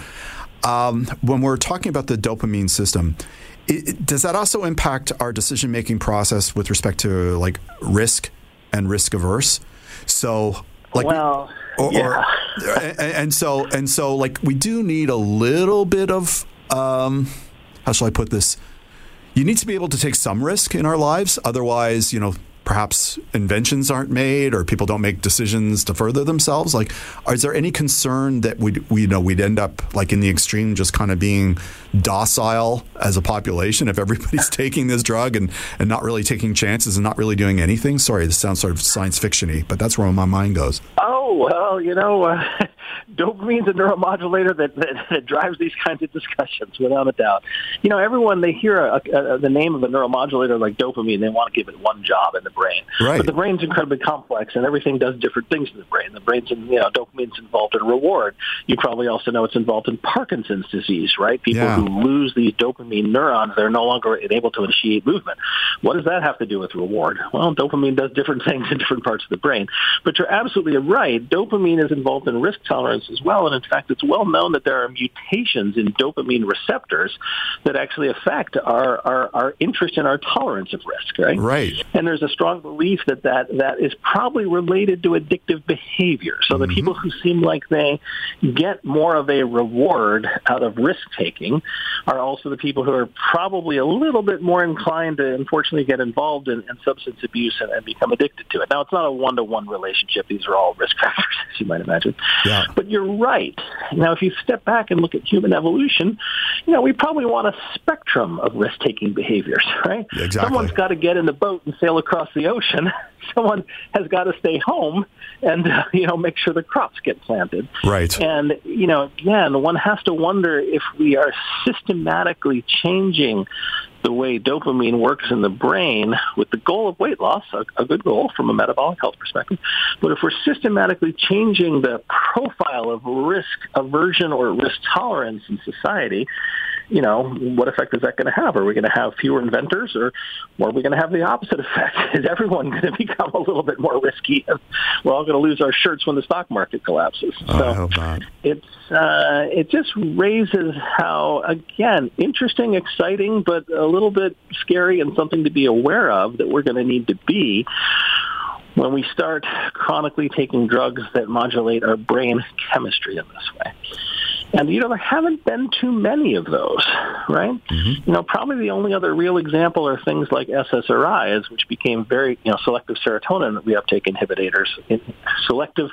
Um, when we're talking about the dopamine system, it, does that also impact our decision-making process with respect to, like, risk and risk averse? So, like, well, or, yeah. or and, and so and so, like, we do need a little bit of um, how shall I put this? You need to be able to take some risk in our lives, otherwise, you know, perhaps inventions aren't made or people don't make decisions to further themselves. Like, is there any concern that we'd, we, you know, we'd end up, like, in the extreme, just kind of being docile as a population if everybody's taking this drug and, and not really taking chances and not really doing anything? Sorry, this sounds sort of science fiction-y, but that's where my mind goes. Oh, well, you know, uh, dopamine's a neuromodulator that, that, that drives these kinds of discussions, without a doubt. You know, everyone, they hear a, a, the name of a neuromodulator like dopamine, they want to give it one job in the brain. Right. But the brain's incredibly complex, and everything does different things in the brain. The brain's, in, you know, dopamine's involved in reward. You probably also know it's involved in Parkinson's disease, right? People yeah. who lose these dopamine neurons, they're no longer able to initiate movement. What does that have to do with reward? Well, dopamine does different things in different parts of the brain. But you're absolutely right. Dopamine is involved in risk tolerance as well, and in fact, it's well known that there are mutations in dopamine receptors that actually affect our, our, our interest in our tolerance of risk, right? Right. And there's a strong belief that that, that is probably related to addictive behavior. So the mm-hmm. people who seem like they get more of a reward out of risk-taking are also the people who are probably a little bit more inclined to, unfortunately, get involved in, in substance abuse and, and become addicted to it. Now, it's not a one-to-one relationship. These are all risk factors, as you might imagine. Yeah. But you're right. Now, if you step back and look at human evolution, you know, we probably want a spectrum of risk-taking behaviors, right? Exactly. Someone's got to get in the boat and sail across the ocean. Someone has got to stay home and, uh, you know, make sure the crops get planted. Right. And, you know, again, one has to wonder if we are systematically changing the way dopamine works in the brain with the goal of weight loss, a, a good goal from a metabolic health perspective. But if we're systematically changing the profile of risk aversion or risk tolerance in society, you know, what effect is that going to have? Are we going to have fewer inventors, or, or are we going to have the opposite effect? Is everyone going to become a little bit more risky, and we're all going to lose our shirts when the stock market collapses? Oh, so I hope not. It's uh, it just raises how, again, interesting, exciting, but a little bit scary and something to be aware of that we're going to need to be when we start chronically taking drugs that modulate our brain chemistry in this way. And, you know, there haven't been too many of those, right? Mm-hmm. You know, probably the only other real example are things like S S R Is, which became very, you know, selective serotonin reuptake inhibitors, selective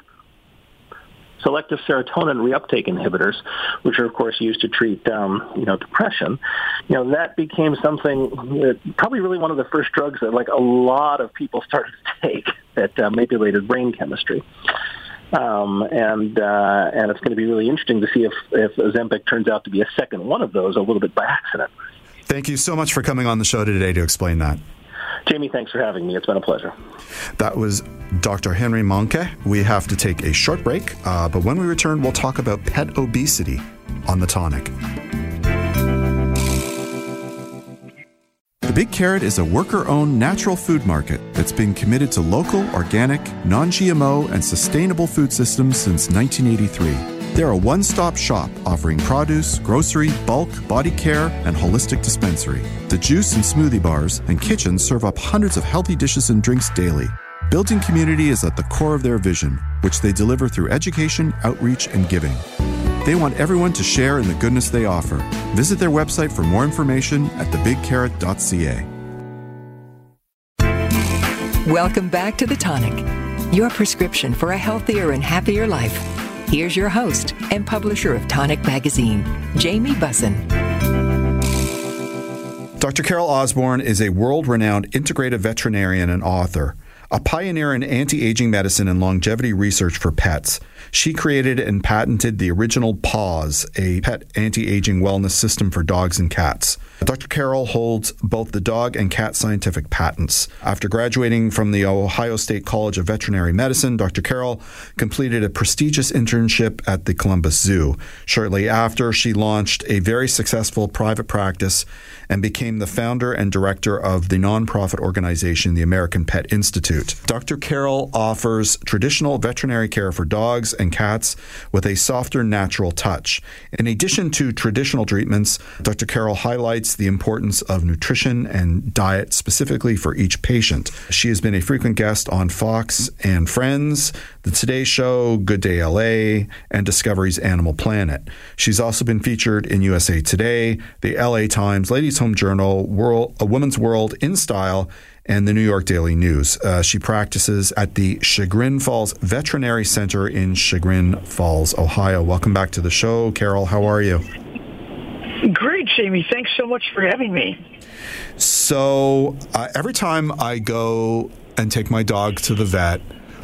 selective serotonin reuptake inhibitors, which are, of course, used to treat, um, you know, depression. You know, that became something that probably really one of the first drugs that, like, a lot of people started to take that uh, manipulated brain chemistry. Um, and uh, and it's going to be really interesting to see if, if Ozempic turns out to be a second one of those a little bit by accident. Thank you so much for coming on the show today to explain that. Jamie, thanks for having me. It's been a pleasure. That was Doctor Henry Mahnke. We have to take a short break, uh, but when we return, we'll talk about pet obesity on The Tonic. The Big Carrot is a worker-owned natural food market that's been committed to local, organic, non-G M O, and sustainable food systems since nineteen eighty-three. They're a one-stop shop offering produce, grocery, bulk, body care, and holistic dispensary. The juice and smoothie bars and kitchen serve up hundreds of healthy dishes and drinks daily. Building community is at the core of their vision, which they deliver through education, outreach, and giving. They want everyone to share in the goodness they offer. Visit their website for more information at the big carrot dot c a. Welcome back to The Tonic, your prescription for a healthier and happier life. Here's your host and publisher of Tonic Magazine, Jamie Bussin. Doctor Carol Osborne is a world-renowned integrative veterinarian and author, a pioneer in anti-aging medicine and longevity research for pets. She created and patented the original Paws, a pet anti-aging wellness system for dogs and cats. Doctor Carol holds both the dog and cat scientific patents. After graduating from the Ohio State College of Veterinary Medicine, Doctor Carol completed a prestigious internship at the Columbus Zoo. Shortly after, she launched a very successful private practice and became the founder and director of the nonprofit organization, the American Pet Institute. Doctor Carol offers traditional veterinary care for dogs and cats with a softer, natural touch. In addition to traditional treatments, Doctor Carol highlights the importance of nutrition and diet specifically for each patient. She has been a frequent guest on Fox and Friends, The Today Show, Good Day L A, and Discovery's Animal Planet. She's also been featured in U S A Today, the L A Times, Ladies Home Journal, World, A Woman's World in Style, and the New York Daily News. Uh, she practices at the Chagrin Falls Veterinary Center in Chagrin Falls, Ohio. Welcome back to the show, Carol. How are you? Great, Jamie. Thanks so much for having me. So uh, every time I go and take my dog to the vet,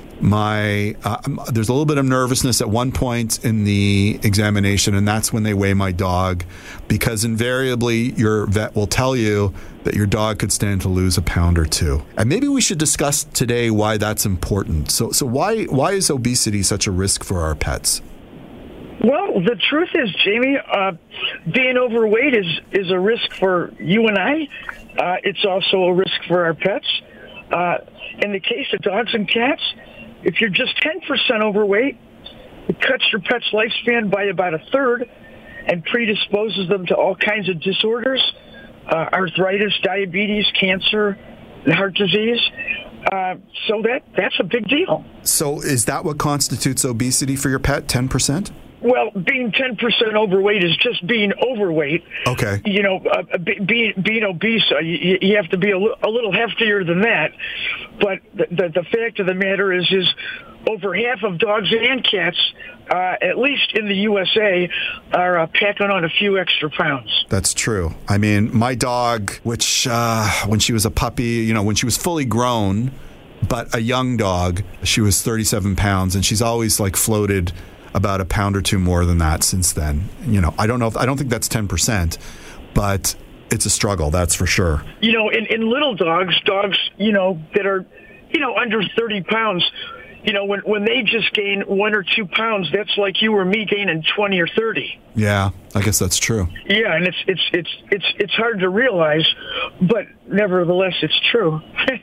my uh, there's a little bit of nervousness at one point in the examination, and that's when they weigh my dog, because invariably your vet will tell you that your dog could stand to lose a pound or two. And maybe we should discuss today why that's important. So, so why why is obesity such a risk for our pets? Well, the truth is, Jamie, uh, being overweight is, is a risk for you and I. Uh, it's also a risk for our pets. Uh, in the case of dogs and cats, if you're just ten percent overweight, it cuts your pet's lifespan by about a third and predisposes them to all kinds of disorders, uh, arthritis, diabetes, cancer, and heart disease. Uh, so that that's a big deal. So is that what constitutes obesity for your pet, ten percent? Well, being ten percent overweight is just being overweight. Okay. You know, uh, be, being, being obese, uh, you, you have to be a, l- a little heftier than that. But the, the, the fact of the matter is, is over half of dogs and cats, uh, at least in the U S A, are uh, packing on a few extra pounds. That's true. I mean, my dog, which uh, when she was a puppy, you know, when she was fully grown, but a young dog, she was thirty-seven pounds, and she's always like floated about a pound or two more than that since then. You know, I don't know if, I don't think that's ten percent, but it's a struggle, that's for sure. You know, in, in little dogs, dogs, you know, that are, you know, under thirty pounds, you know, when, when they just gain one or two pounds, that's like you or me gaining twenty or thirty. Yeah, I guess that's true. Yeah, and it's, it's, it's, it's, it's hard to realize, but nevertheless, it's true.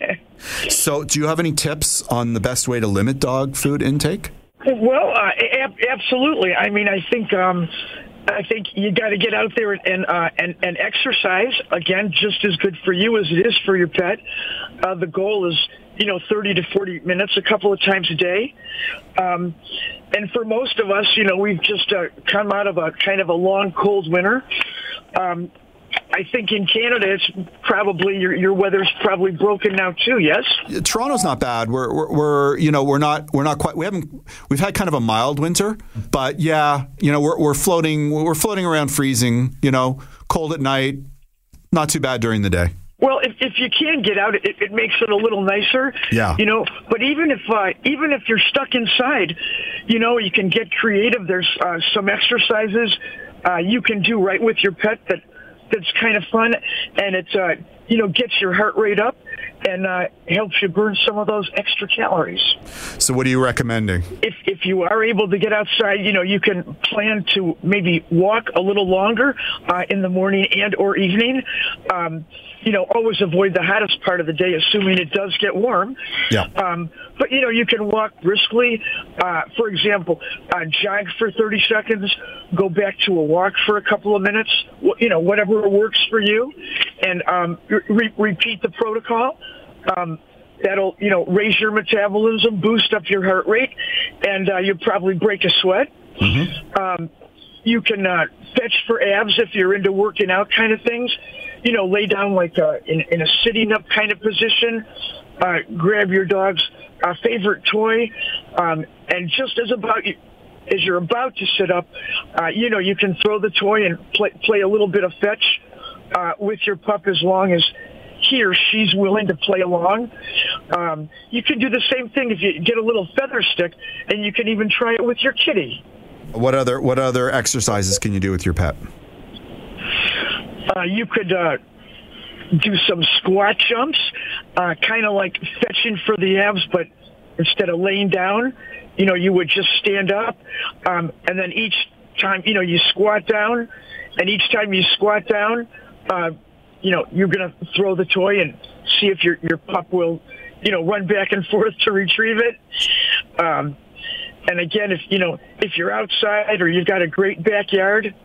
So do you have any tips on the best way to limit dog food intake? Well, uh, ab- absolutely. I mean, I think um, I think you got to get out there and uh, and and exercise. Again, just as good for you as it is for your pet. Uh, the goal is, you know, thirty to forty minutes a couple of times a day. Um, and for most of us, you know, we've just uh, come out of a kind of a long, cold winter. Um, I think in Canada, it's probably your your weather's probably broken now too. Yes, Toronto's not bad. We're, we're we're you know we're not we're not quite we haven't we've had kind of a mild winter, but yeah, you know we're we're floating we're floating around freezing. You know, cold at night, not too bad during the day. Well, if, if you can get out, it, it makes it a little nicer. Yeah. You know, but even if uh, even if you're stuck inside, you know, you can get creative. There's uh, some exercises uh, you can do right with your pet that that's kind of fun, and it's uh, you know gets your heart rate up and uh, helps you burn some of those extra calories. So, what are you recommending? If if you are able to get outside, you know, you can plan to maybe walk a little longer uh, in the morning and or evening. Um, you know, always avoid the hottest part of the day, assuming it does get warm. Yeah. Um, but, you know, you can walk briskly. Uh, for example, uh, jog for thirty seconds, go back to a walk for a couple of minutes, you know, whatever works for you, and um, re- repeat the protocol. Um, that'll, you know, raise your metabolism, boost up your heart rate, and uh, you'll probably break a sweat. Mm-hmm. Um, you can uh, fetch for abs if you're into working out kind of things. You know, lay down like uh, in, in a sitting up kind of position. Uh, grab your dog's uh, favorite toy, um, and just as about as you're about to sit up, uh, you know, you can throw the toy and play, play a little bit of fetch uh, with your pup as long as he or she's willing to play along. Um, you can do the same thing if you get a little feather stick, and you can even try it with your kitty. What other what other exercises can you do with your pet? Uh, you could uh, do some squat jumps, uh, kind of like fetching for the abs, but instead of laying down, you know, you would just stand up, um, and then each time, you know, you squat down, and each time you squat down, uh, you know, you're going to throw the toy and see if your your pup will, you know, run back and forth to retrieve it. Um, and again, if you know, if you're outside or you've got a great backyard,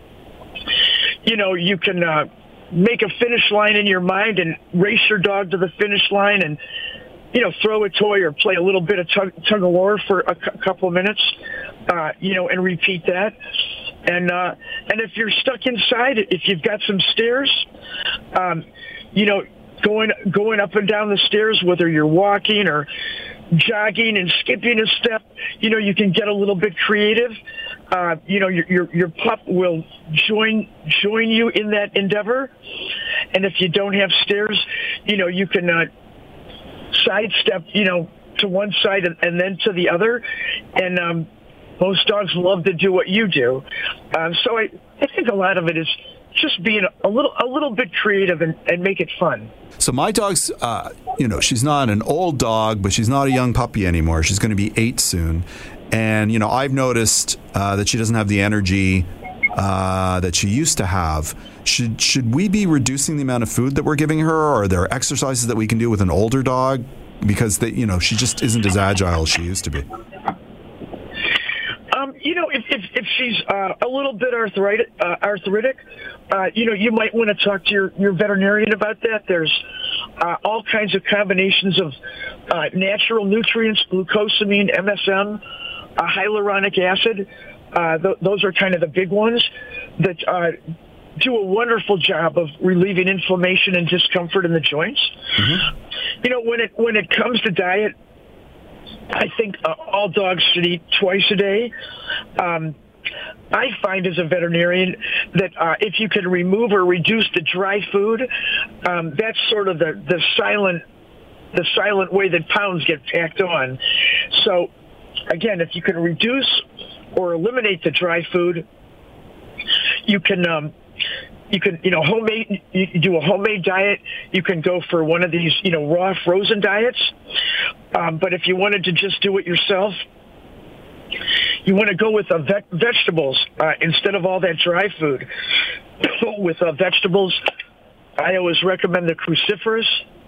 you know, you can uh, make a finish line in your mind and race your dog to the finish line and, you know, throw a toy or play a little bit of tug, tug of war for a cu- couple of minutes, uh, you know, and repeat that. And uh, and if you're stuck inside, if you've got some stairs, um, you know, going going up and down the stairs, whether you're walking or jogging and skipping a step, you know, you can get a little bit creative. Uh, you know, your, your your pup will join join you in that endeavor. And if you don't have stairs, you know, you can uh, sidestep, you know, to one side and, and then to the other. And um, most dogs love to do what you do. Um, so I, I think a lot of it is just being a little a little bit creative and, and make it fun. So my dog's, uh, you know, she's not an old dog, but she's not a young puppy anymore. She's going to be eight soon. And, you know, I've noticed uh, that she doesn't have the energy uh, that she used to have. Should should we be reducing the amount of food that we're giving her? Or are there exercises that we can do with an older dog? Because, they, you know, she just isn't as agile as she used to be. Um, you know, if, if, if she's uh, a little bit arthritic, uh, arthritic uh, you know, you might want to talk to your, your veterinarian about that. There's uh, all kinds of combinations of uh, natural nutrients, glucosamine, M S M, uh, hyaluronic acid. Uh, th- those are kind of the big ones that uh, do a wonderful job of relieving inflammation and discomfort in the joints. Mm-hmm. You know, when it when it comes to diet, I think uh, all dogs should eat twice a day. Um, I find as a veterinarian that uh, if you can remove or reduce the dry food, um, that's sort of the, the silent the silent way that pounds get packed on. So, again, if you can reduce or eliminate the dry food, you can um, you can you know homemade you can do a homemade diet. You can go for one of these you know raw frozen diets. Um, but if you wanted to just do it yourself, you want to go with uh, ve- vegetables uh, instead of all that dry food. With uh, vegetables, I always recommend the cruciferous,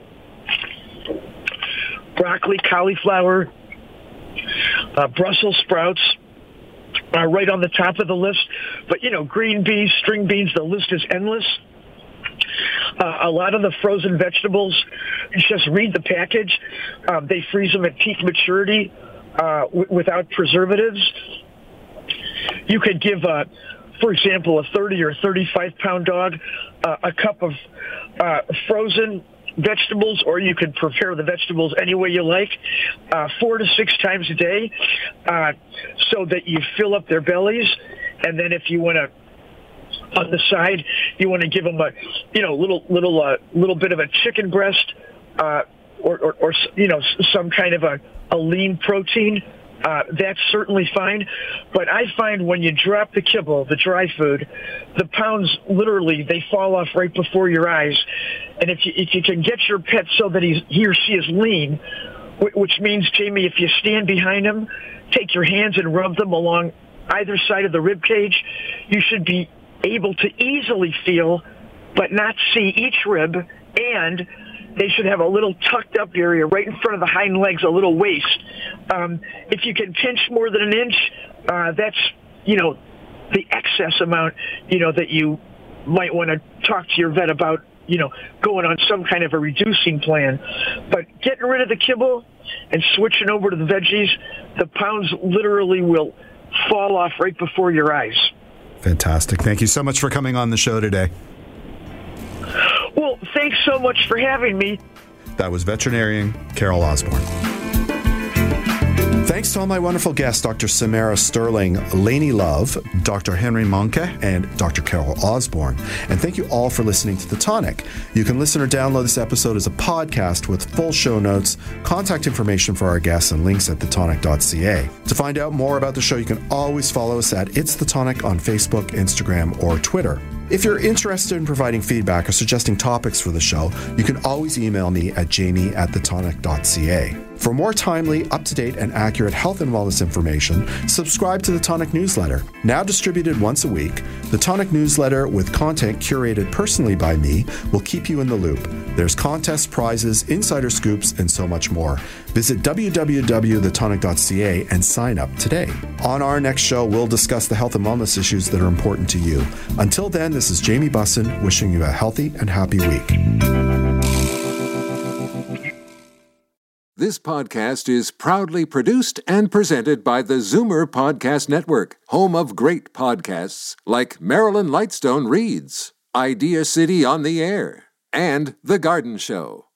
broccoli, cauliflower, uh, Brussels sprouts, uh, right on the top of the list. But, you know, green beans, string beans, the list is endless. Uh, a lot of the frozen vegetables, just read the package. Um, they freeze them at peak maturity uh, w- without preservatives. You could give, uh, for example, a thirty or thirty-five pound dog uh, a cup of uh, frozen vegetables, or you could prepare the vegetables any way you like, uh, four to six times a day, uh, so that you fill up their bellies. And then if you want to on the side. You want to give them a, you know, little little uh, little bit of a chicken breast, uh, or, or or you know some kind of a, a lean protein. Uh, that's certainly fine. But I find when you drop the kibble, the dry food, the pounds literally they fall off right before your eyes. And if you if you can get your pet so that he's he or she is lean, which means, Jamie, if you stand behind him, take your hands and rub them along either side of the rib cage, you should be able to easily feel but not see each rib, and they should have a little tucked up area right in front of the hind legs, a little waist. Um, if you can pinch more than an inch, uh, that's, you know, the excess amount, you know, that you might want to talk to your vet about, you know, going on some kind of a reducing plan. But getting rid of the kibble and switching over to the veggies, the pounds literally will fall off right before your eyes. Fantastic. Thank you so much for coming on the show today. Well, thanks so much for having me. That was veterinarian Carol Osborne. Thanks to all my wonderful guests, Doctor Samara Sterling, Lainey Love, Doctor Henry Monke, and Doctor Carol Osborne. And thank you all for listening to The Tonic. You can listen or download this episode as a podcast with full show notes, contact information for our guests, and links at the tonic dot c a. To find out more about the show, you can always follow us at It's The Tonic on Facebook, Instagram, or Twitter. If you're interested in providing feedback or suggesting topics for the show, you can always email me at jamie at the tonic dot c a. For more timely, up-to-date, and accurate health and wellness information, subscribe to the Tonic newsletter. Now distributed once a week, the Tonic newsletter with content curated personally by me will keep you in the loop. There's contests, prizes, insider scoops, and so much more. Visit w w w dot the tonic dot c a and sign up today. On our next show, we'll discuss the health and wellness issues that are important to you. Until then, this is Jamie Bussin wishing you a healthy and happy week. This podcast is proudly produced and presented by the Zoomer Podcast Network, home of great podcasts like Marilyn Lightstone Reads, Idea City on the Air, and The Garden Show.